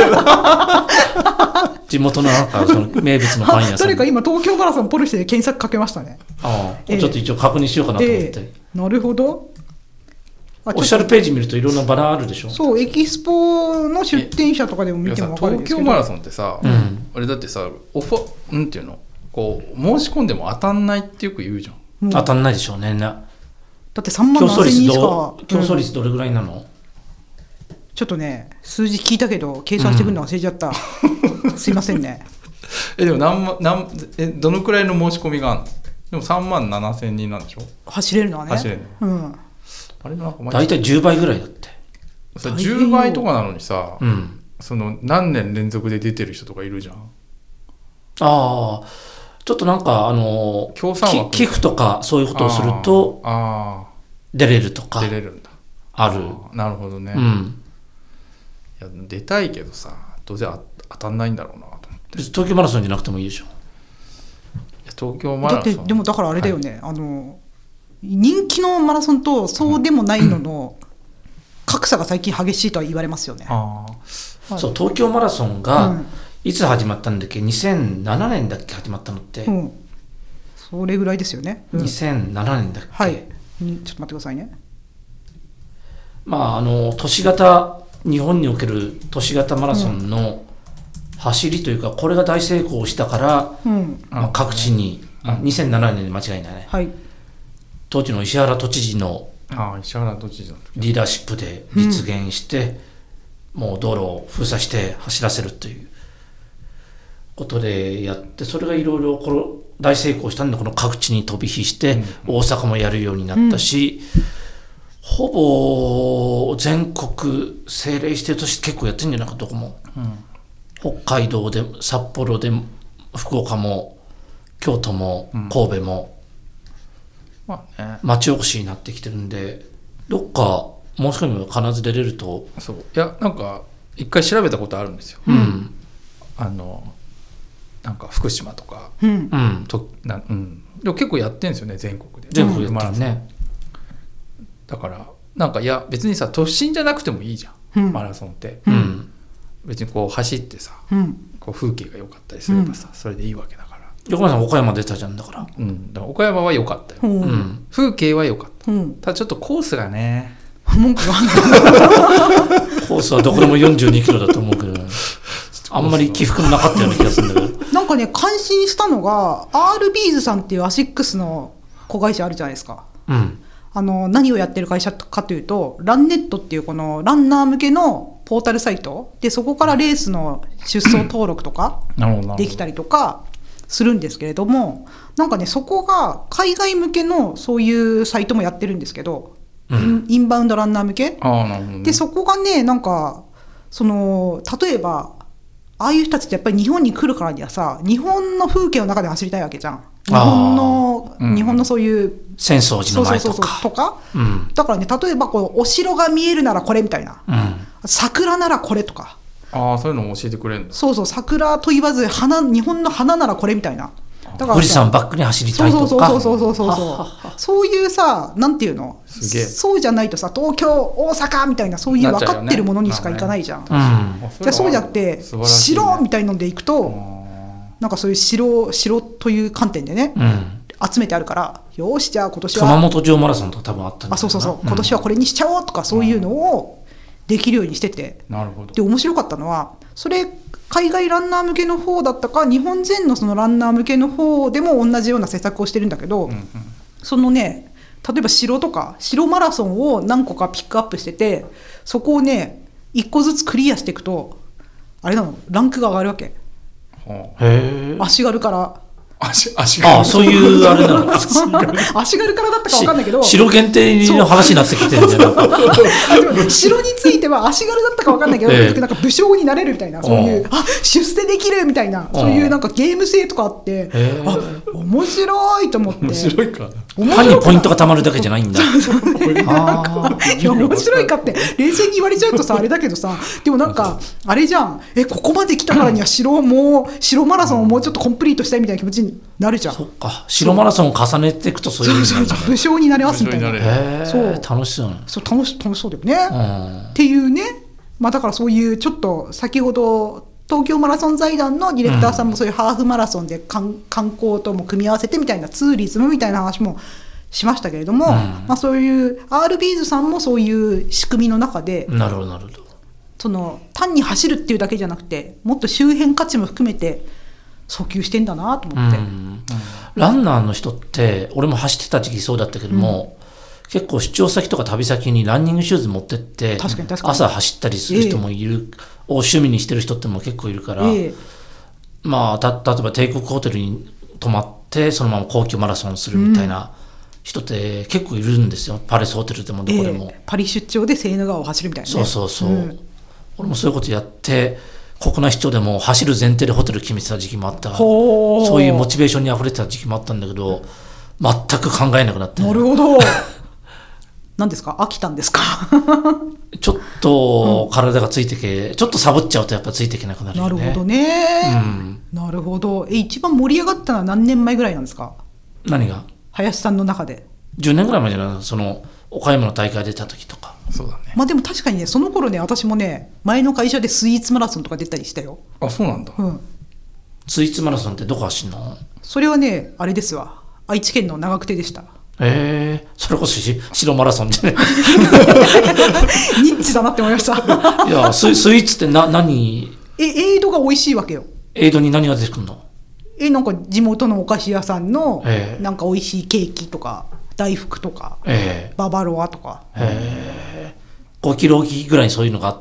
地元のその名物のパン屋さん。 誰か今東京マラソンポルシェで検索かけましたね。 ちょっと一応確認しようかなと思って。 なるほど。 オフィシャルページ見るといろんなバナーあるでしょ。 そう、エキスポの出店者とかでも見ても分かるんですけど、 東京マラソンってさ、あれだってさ、なんていうの、こう申し込んでも当たんないってよく言うじゃん。 当たんないでしょうね。だって3万7000人しか。 競争率どれぐらいなの？ ちょっとね、数字聞いたけど計算してくるの忘れちゃった。すいませんね。 でもどのくらいの申し込みがあるの？でも3万7000人なんでしょ？ 走れるのはね。 あれなんか大体10倍ぐらいだって。 10倍とかなのにさ、その何年連続で出てる人とかいるじゃん。 ちょっとなんか寄付とかそういうことをすると出れるとか。 出れるんだ。 ある。 なるほどね。いや出たいけどさ、どうせ当たんないんだろうなと思って。 東京マラソンじゃなくてもいいでしょ。 東東京マラソンだってでもだからあれだよね、人気のマラソンとそうでもないのの格差が最近激しいとは言われますよね。 そう、東京マラソンがいつ始まったんだっけ、2007年だっけ始まったのって、 それぐらいですよね、 2007年だっけ、 はい、ちょっと待ってくださいね。 まあ都市型、日本における都市型マラソンの走りというか、これが大成功したから、各地に、2007年で間違いないね、はい、当時の石原都知事のリーダーシップで実現して、もう道路を封鎖して走らせるということでやって、それがいろいろ大成功したんで、この各地に飛び火して、大阪もやるようになったし、ほぼ全国政令指定都市結構やってるんじゃないか、どこも、北海道で札幌で福岡も京都も神戸も、町おこしになってきてるんで、どっか申し込みが必ず出れると。 そう、いや、なんか一回調べたことあるんですよ、なんか福島とか、でも結構やってるんですよね、全国で。 全国でやってるね。 だからなんか、いや別にさ、都心じゃなくてもいいじゃん、マラソンって、別にこう走ってさ、こう風景が良かったりすればさ、それでいいわけだから。 横山さん岡山出たじゃん、だから。 だから岡山は良かったよ、風景は良かった、ただちょっとコースがね、 文句があるんだコースはどこでも42キロだと思うけど、あんまり起伏もなかったような気がするんだけど。 なんかね、感心したのが RB's さんっていうアシックスの子会社あるじゃないですか、何をやってる会社かというと、ランネットっていうこのランナー向けのポータルサイトで、そこからレースの出走登録とかできたりとかするんですけれども、なんかね、そこが海外向けのそういうサイトもやってるんですけど、インバウンドランナー向けで、そこがね、なんか例えばああいう人たちってやっぱり日本に来るからにはさ、日本の風景の中で走りたいわけじゃん。日本のそういう浅草寺の前とか、 だからね、例えばお城が見えるならこれみたいな、桜ならこれとか、 そういうのも教えてくれるんだ。 そうそう、桜と言わず日本の花ならこれみたいな。 だから富士山バックに走りたいとか、 そういうさ、なんていうの、そうじゃないとさ、東京大阪みたいな、そういう分かってるものにしか行かないじゃん。じゃあそうじゃなくて、城みたいので行くと、なんかそういう城という観点でね、集めてあるから、よし、じゃあ今年は熊本城マラソンとか多分あったんだ。 そう、今年はこれにしちゃおうとか、そういうのをできるようにしてて、で面白かったのは、それ海外ランナー向けの方だったか、日本人のそのランナー向けの方でも同じような施策をしてるんだけど、そのね、例えば城とか城マラソンを何個かピックアップしてて、そこをね1個ずつクリアしていくと、あれなの、ランクが上がるわけ。足軽からそういうあれなの。 足軽からだったか分かんないけど、 城限定の話になってきてるんじゃない城については足軽だったか分かんないけど、なんか武将になれるみたいな、そういう出世できるみたいな、そういうなんかゲーム性とかあって、面白いと思って。面白いか、 単にポイントがたまるだけじゃないんだ。 面白いかって冷静に言われちゃうとさ、あれだけどさ、でもなんかあれじゃん、ここまで来たからには城マラソンをもうちょっとコンプリートしたいみたいな気持ちになるじゃん。 そっか、城マラソンを重ねていくとそういう風になる。 武将になれますみたいな。 楽しそうね。 楽しそうだよね。っていうね、だからそういうちょっと先ほど東京マラソン財団のディレクターさんもそういうハーフマラソンで観光とも組み合わせてみたいな、ツーリズムみたいな話もしましたけれども、そういう RB's さんもそういう仕組みの中で、 なるほど、 その単に走るっていうだけじゃなくて、もっと周辺価値も含めて訴求してんだなと思って、 ランナーの人って俺も走ってた時期そうだったけども、結構出張先とか旅先にランニングシューズ持ってって朝走ったりする人もいる、趣味にしてる人っても結構いるから、例えば帝国ホテルに泊まってそのまま皇居マラソンするみたいな人って結構いるんですよ。パレスホテルでもどこでも、 パリ出張でセーヌ川を走るみたいな、ね、 そう、俺もそういうことやって、国内出張でも走る前提でホテル決めてた時期もあった。そういうモチベーションにあふれてた時期もあったんだけど、全く考えなくなって、 なるほど何ですか、飽きたんですか？ ちょっと体がついてけ、ちょっとサボっちゃうとやっぱついていけなくなるよね。 なるほどね、なるほど。一番盛り上がったのは何年前ぐらいなんですか？ 何が？ 林さんの中で。 10年ぐらい前じゃない？その岡山の大会出た時とか。 そうだね。 まあでも確かにね、その頃ね、私もね、前の会社でスイーツマラソンとか出たりしたよ。 あ、そうなんだ。 スイーツマラソンってどこ走んの？ それはね、あれですわ、愛知県の長久手でした。 それこそ白マラソンじゃねニッチだなって思いましたいやスイーツって何？ エイドが美味しいわけよ。 エイドに何が出てくるの？ なんか地元のお菓子屋さんのなんか美味しいケーキとか大福とか、ババロアとか、 5キロぐらいにそういうのがあって、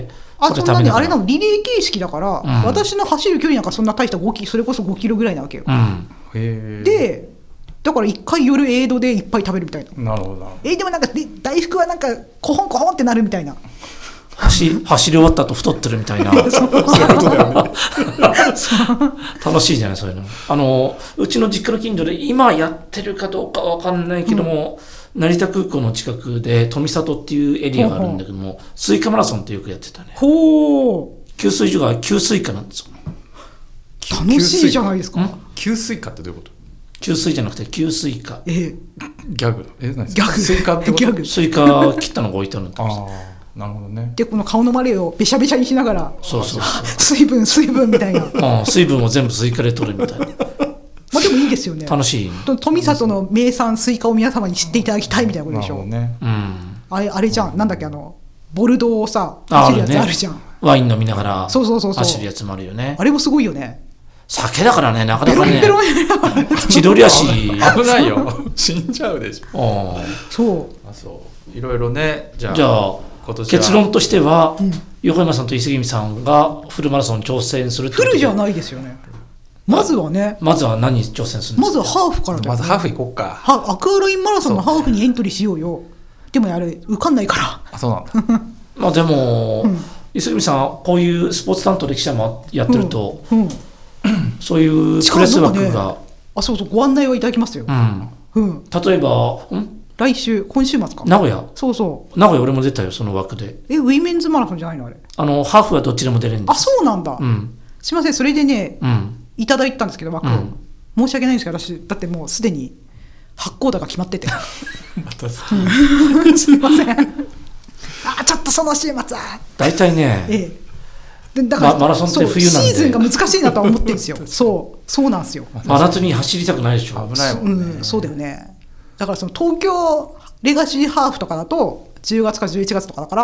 そんなにあれなの、リレー形式だから、私の走る距離なんかそんな大したそれこそ5キロぐらいなわけよ、でだから1回夜エイドでいっぱい食べるみたいな。 なるほど。 でもなんか大福はなんかコホンコホンってなるみたいな。 走り終わった後太ってるみたいなそういうことだよね楽しいじゃないそういうの。うちの実家の近所で今やってるかどうかわかんないけども、成田空港の近くで富里っていうエリアがあるんだけども、スイカマラソンってよくやってたね。 ほう。 給水所が給水化なんですよ。 楽しいじゃないですか。 給水化ってどういうこと？ 給水じゃなくて給水化。 ギャグ。何ですか？ ギャグ。 スイカってこと？ スイカ切ったのが置いてあるんだ。 なるほどね。 でこの顔のマレーをべしゃべしゃにしながら、 そう水分みたいな水分を全部スイカで取るみたいなまあでもいいですよね。 楽しい。 富里の名産スイカを皆様に知っていただきたいみたいなことでしょ。 ね、 あれじゃん、なんだっけ、ボルドーをさ走るやつあるじゃん。 ワイン飲みながら走るやつもあるよね。 あれもすごいよね。 酒だからね、なかなかね、 ペロン千鳥足危ないよ死んじゃうでしょ。そういろいろね。じゃあ結論としては、横山さんと伊勢君さんがフルマラソン挑戦するってことで。 フルじゃないですよね。まずは何に挑戦するんですか？ まずはハーフからだよね。 まずハーフ行こうか。 アクアラインマラソンのハーフにエントリーしようよ。でもあれ受かんないから。 そうなんだまあでも、伊勢君さんこういうスポーツ担当で記者もやってると、そういうプレス枠が、 そうご案内をいただきますよ。 例えば今週末か。 名古屋。 名古屋俺も出たよ、その枠で。 ウィメンズマラソンじゃないのあれ。 ハーフはどっちでも出れるんです。 そうなんだ。すいません、それでね、いただいたんですけど枠を、申し訳ないんですけど、私だってもうすでに発行高が決まっててまたすいませんちょっとその週末は大体ね、 だからマラソンって冬なんでシーズンが難しいなとは思ってるんですよそうなんですよ。 真夏に走りたくないでしょ。 危ないもんね。 そうだよね。だからその東京レガシーハーフとかだと10月か11月とかだから、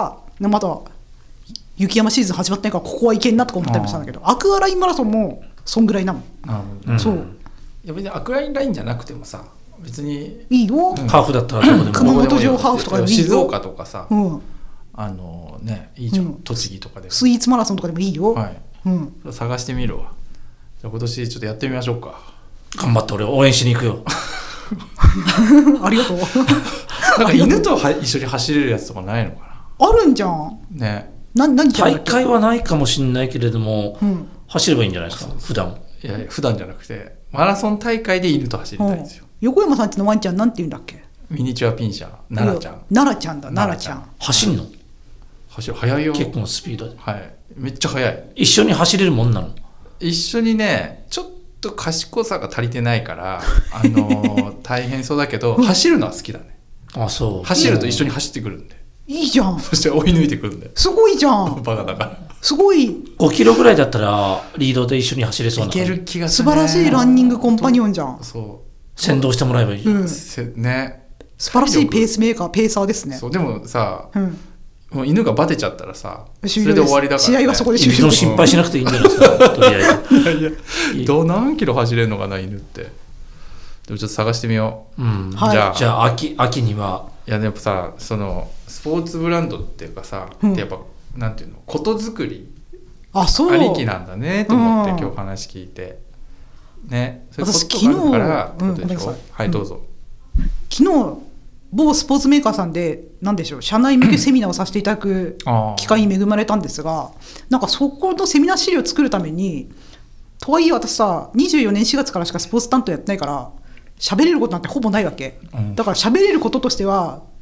まだ雪山シーズン始まってないからここはいけんなとか思ったりもしたんだけど、アクアラインマラソンもそんぐらいなの。そう。 いや別にアクアラインじゃなくてもさ、別にいいよ。 ハーフだったらどこでも。 熊本城ハーフとかでもいいよ。 静岡とかさ、いいじゃん。栃木とかで。 スイーツマラソンとかでもいいよ。 探してみるわ。じゃあ今年ちょっとやってみましょうか。 頑張って俺応援しに行くよありがとうなんか犬と一緒に走れるやつとかないのかな。あるんじゃんね。 大会はないかもしれないけれども、走ればいいんじゃないですか。普段じゃなくてマラソン大会で犬と走りたいんですよ。 横山さんちのワンちゃんなんて言うんだっけ？ ミニチュアピンシャー奈々ちゃん。 奈々ちゃんだ。奈々ちゃん走んの？ 速いよ。 結構のスピードで。 めっちゃ速い。 一緒に走れるもんなの？ 一緒にね、ちょっと賢さが足りてないから大変そうだけど、走るのは好きだね。 そう。 走ると一緒に走ってくるんで。 いいじゃん。 そして追い抜いてくるんで。 すごいじゃん。 バカだから。 すごい。 5キロぐらいだったらリードで一緒に走れそうな。 いける気がするね。素晴らしいランニングコンパニオンじゃん。 先導してもらえばいい。 ね。 素晴らしいペースメーカー、ペーサーですね。 でもさ、もう犬がバテちゃったらさ、それで終わりだから、 試合はそこで終了。 心配しなくていいんじゃないですか。とりあえず。何キロ走れるのかな犬って。でもちょっと探してみよう。 じゃあ秋には。 いややっぱさ、そのスポーツブランドっていうかさ、やっぱなんていうの、ことづくりありきなんだねと思って今日話聞いてね。 私昨日はいどうぞ。 昨日某スポーツメーカーさんで何でしょう、社内向けセミナーをさせていただく機会に恵まれたんですが、なんかそこのセミナー資料を作るために、とはいえ私さ24年4月からしかスポーツ担当やってないから喋れることなんてほぼないわけ、だから喋れることとしては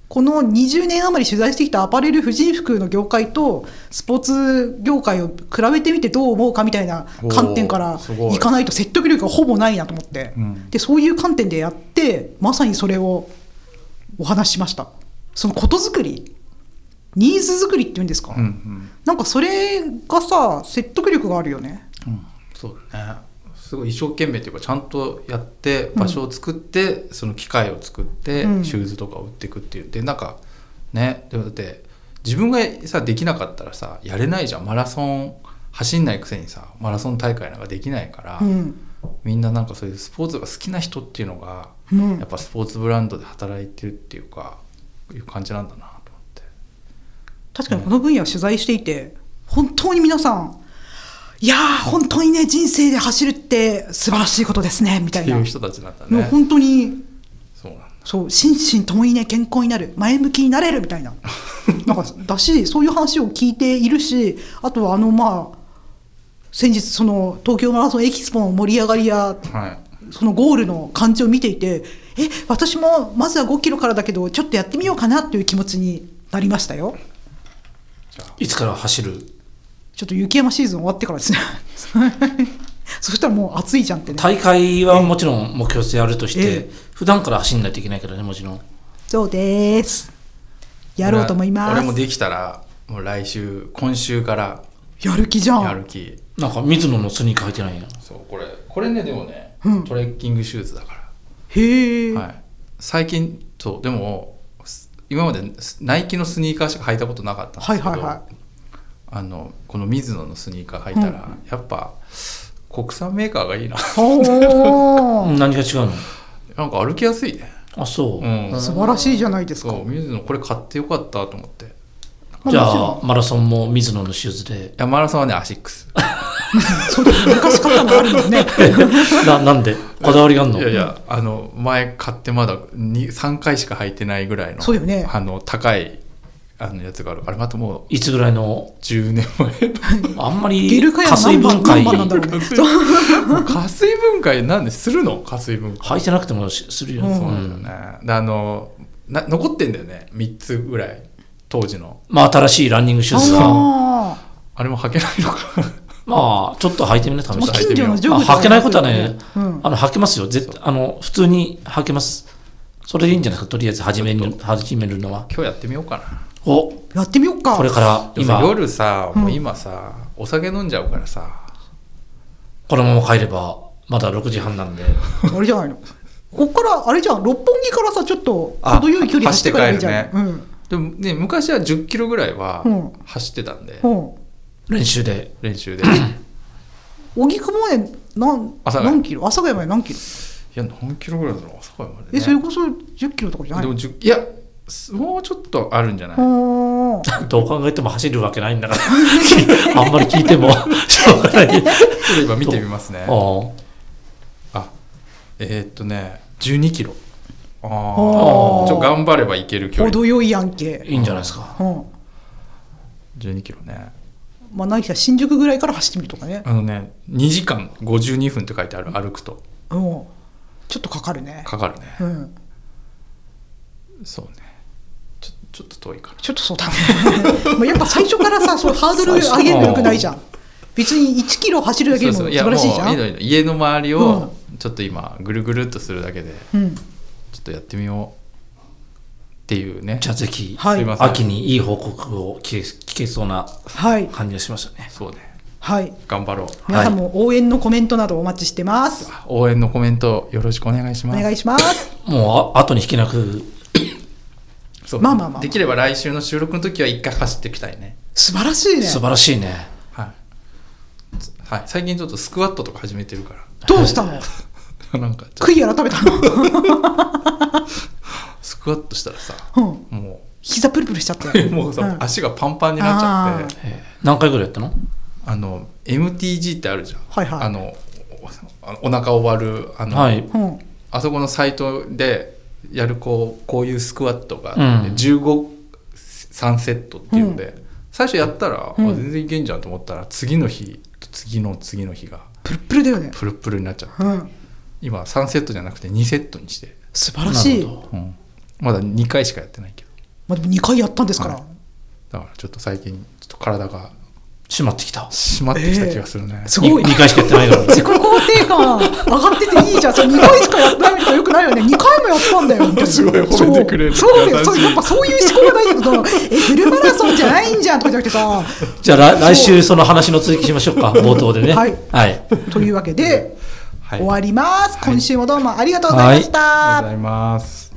この20年余り取材してきたアパレル婦人服の業界とスポーツ業界を比べてみてどう思うかみたいな観点からいかないと説得力がほぼないなと思って、でそういう観点でやってまさにそれをお話ししました。そのことづくり、ニーズ作りっていうんですか、なんかそれがさ説得力があるよね。 そうだね。すごい一生懸命というかちゃんとやって場所を作って、その機械を作って、シューズとかを売っていくっていうでなんかね、でもだって自分がさできなかったらさやれないじゃん。マラソン走んないくせにさマラソン大会なんかできないから、みんななんかそういうスポーツが好きな人っていうのが、やっぱスポーツブランドで働いてるっていうかいう感じなんだなと思って。 確かにこの分野を取材していて、本当に皆さんいやー本当にね人生で走るって素晴らしいことですねみたいなっていう人たちなんだね。 本当にそうなんだ。 そう心身ともにね健康になる、前向きになれるみたいななんかだし、そういう話を聞いているし、あとはまあ先日その東京マラソンエキスポの盛り上がりや、そのゴールの感じを見ていて、私もまずは5キロからだけどちょっとやってみようかなっていう気持ちになりましたよ。 じゃあいつから走る？ ちょっと雪山シーズン終わってからですねそしたらもう暑いじゃんってね。 大会はもちろん目標性あるとして、普段から走んないといけないからね、もちろん。 そうです。やろうと思います。 俺もできたらもう今週からやる気じゃん。 やる気。 なんかミズノのスニーカー履いてないやん。 そうこれねでもね、トレッキングシューズだから。 へえ、 最近そうでも今までナイキのスニーカーしか履いたことなかったんですけど、このミズノのスニーカー履いたら、やっぱ国産メーカーがいいな何が違うの？ なんか歩きやすいね。 あ、そう、 素晴らしいじゃないですか。 そうミズノこれ買ってよかったと思って。 じゃあマラソンもミズノのシューズで。 いやマラソンはねアシックスそうだ、昔買ったのあるもんねなんでこだわりがあるの？ いや前買ってまだ3回しか履いてないぐらいの、 そうよね、高いやつがある。あれまたもういつぐらいの 10年前あんまり加水分解加水分解なんでするの？加水分解履いてなくてもするよね。 そうなんだよね。残ってんだよね3つぐらい当時の。 まあ新しいランニングシューズがあれも履けないのかまあちょっと履いてみる、試して履いてみよう。 履けないことはね、履けますよ。普通に履けます。それでいいんじゃないですか。とりあえず始めるのは。 今日やってみようかな。 やってみようか。 これから今夜さ、もう今さお酒飲んじゃうからさ、 このまま帰ればまだ6時半なんであれじゃないの、こっからあれじゃん、六本木からさちょっと程よい距離走って帰ればいいじゃん。 でもね、昔は10キロぐらいは走ってたんで、 練習で荻窪まで何キロ、阿佐ヶ谷まで何キロ？ いや何キロぐらいだろう、阿佐ヶ谷までね。 それこそ10キロとかじゃない？ でもいやもうちょっとあるんじゃない？ どう考えても走るわけないんだからあんまり聞いてもしょうがない。 今見てみますね。12キロ。頑張ればいける距離。 程よいやんけ。 いいんじゃないですか。 12キロね。 まあ何か新宿ぐらいから走ってみるとかね。 2時間52分って書いてある、歩くと。 ちょっとかかるね。 かかるね。そうね。ちょっと遠いかな。 ちょっとそうだねやっぱ最初からさ、そうハードル上げるのよくないじゃん。別に1キロ走るだけでも素晴らしいじゃん。 家の周りをちょっと今ぐるぐるっとするだけで、ちょっとやってみようっていうね。 じゃあぜひ、秋にいい報告を聞けそうな感じがしましたね。 そうね。 頑張ろう。 皆さんも応援のコメントなどお待ちしてます。 応援のコメントよろしくお願いします。 お願いします。 もう後に引けなくできれば来週の収録の時は1回走っていきたいね。 素晴らしいね。 素晴らしいね。 最近ちょっとスクワットとか始めてるから。 どうしたの？ なんか悔い改めたの？ スクワットしたらさ、もう膝プルプルしちゃってもうさ、足がパンパンになっちゃって。 何回ぐらいやったの ？MTG ってあるじゃん。お腹を割るあそこのサイトでやるこういうスクワットが15、3セットっていうので、最初やったら全然いけんじゃんと思ったら、次の日と次の日がプルプルだよね。 プルプルになっちゃって、今3セットじゃなくて2セットにして。 素晴らしい。 まだ2回しかやってないけど。 まあ、でも2回やったんですから、 はい、だからちょっと最近ちょっと体が締まってきた気がするね。 すごい 2回しかやってないから自己肯定感上がってていいじゃん。それ2回しかやってないとよくないよね。2回もやったんだよ。 すごい褒めてくれる。 そうだよ。やっぱそういう思考が大事だとフルマラソンじゃないんじゃんとかじゃなくてさ。 じゃあ来週その話の続きしましょうか冒頭でね。 はい、 はい、 というわけで、 はい、 終わります。今週もどうもありがとうございました。 はい、ありがとうございます。